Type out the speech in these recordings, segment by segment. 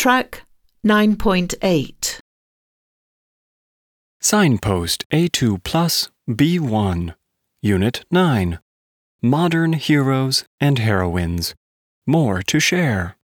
Track 9.8. Signpost A2 Plus B1, Unit 9. Modern Heroes and Heroines. More to share.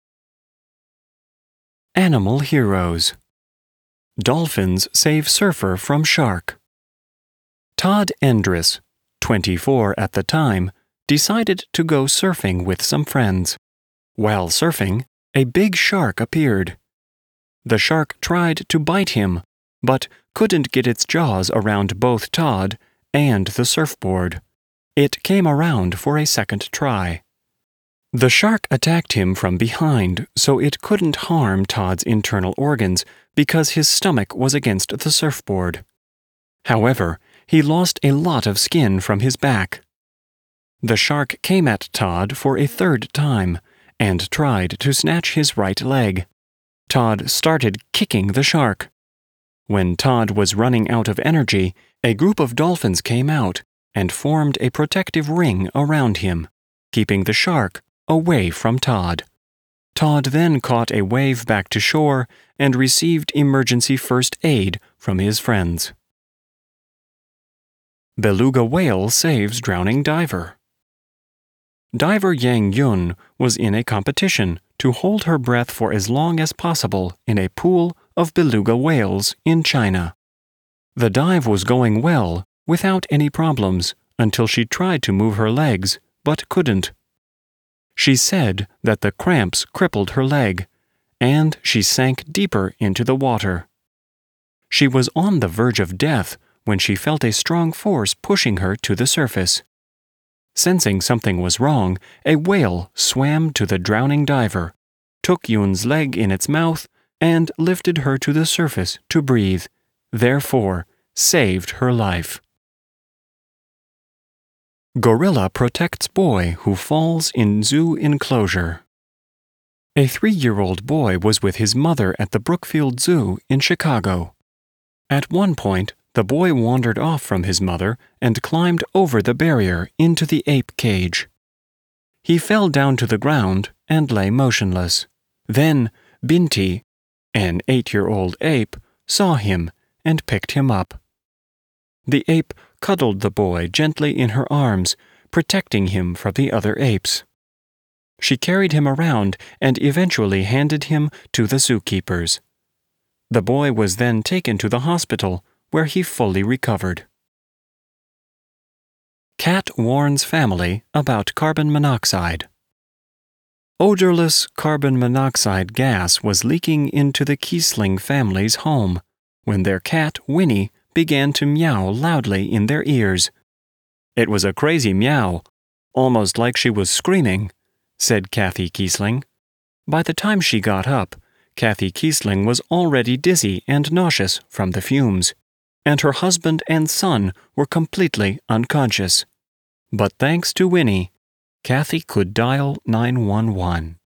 Animal Heroes. Dolphins save surfer from shark. Todd Endress, 24 at the time, decided to go surfing with some friends. While surfing, a big shark appeared. The shark tried to bite him, but couldn't get its jaws around both Todd and the surfboard. It came around for a second try. The shark attacked him from behind, so it couldn't harm Todd's internal organs because his stomach was against the surfboard. However, he lost a lot of skin from his back. The shark came at Todd for a third time and tried to snatch his right leg. Todd started kicking the shark. When Todd was running out of energy, a group of dolphins came out and formed a protective ring around him, keeping the shark away from Todd. Todd then caught a wave back to shore and received emergency first aid from his friends. Beluga whale saves drowning diver. Diver Yang Yun was in a competition to hold her breath for as long as possible in a pool of beluga whales in China. The dive was going well without any problems until she tried to move her legs but couldn't. She said that the cramps crippled her leg, and she sank deeper into the water. She was on the verge of death when she felt a strong force pushing her to the surface. Sensing something was wrong, a whale swam to the drowning diver, took Yun's leg in its mouth, and lifted her to the surface to breathe, therefore saved her life. Gorilla protects boy who falls in zoo enclosure. A 3-year-old boy was with his mother at the Brookfield Zoo in Chicago. At one point, the boy wandered off from his mother and climbed over the barrier into the ape cage. He fell down to the ground and lay motionless. Then Binti, an 8-year-old ape, saw him and picked him up. The ape cuddled the boy gently in her arms, protecting him from the other apes. She carried him around and eventually handed him to the zookeepers. The boy was then taken to the hospital, where he fully recovered. Cat warns family about carbon monoxide. Odorless carbon monoxide gas was leaking into the Kiesling family's home when their cat, Winnie, began to meow loudly in their ears. "It was a crazy meow, almost like she was screaming," said Kathy Kiesling. By the time she got up, Kathy Kiesling was already dizzy and nauseous from the fumes, and her husband and son were completely unconscious. But thanks to Winnie, Kathy could dial 911.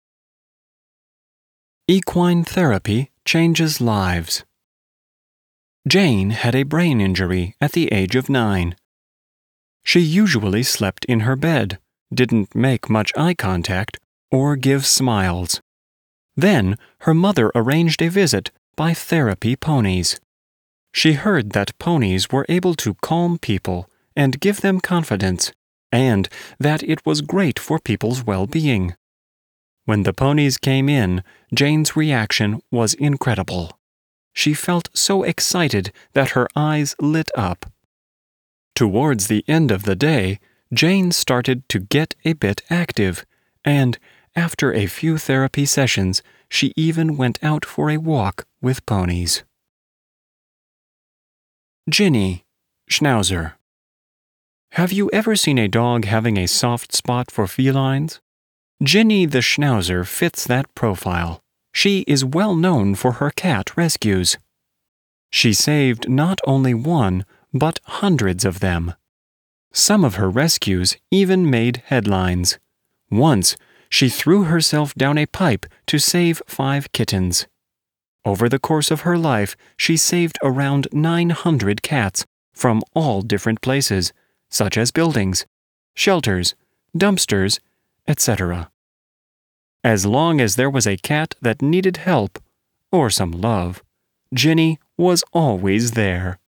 Equine therapy changes lives. Jane had a brain injury at the age of 9. She usually slept in her bed, didn't make much eye contact, or give smiles. Then her mother arranged a visit by therapy ponies. She heard that ponies were able to calm people and give them confidence, and that it was great for people's well-being. When the ponies came in, Jane's reaction was incredible. She felt so excited that her eyes lit up. Towards the end of the day, Jane started to get a bit active, and after a few therapy sessions, she even went out for a walk with ponies. Ginny, Schnauzer. Have you ever seen a dog having a soft spot for felines? Ginny the Schnauzer fits that profile. She is well known for her cat rescues. She saved not only one, but hundreds of them. Some of her rescues even made headlines. Once, she threw herself down a pipe to save 5 kittens. Over the course of her life, she saved around 900 cats from all different places, such as buildings, shelters, dumpsters, etc. As long as there was a cat that needed help, or some love, Jenny was always there.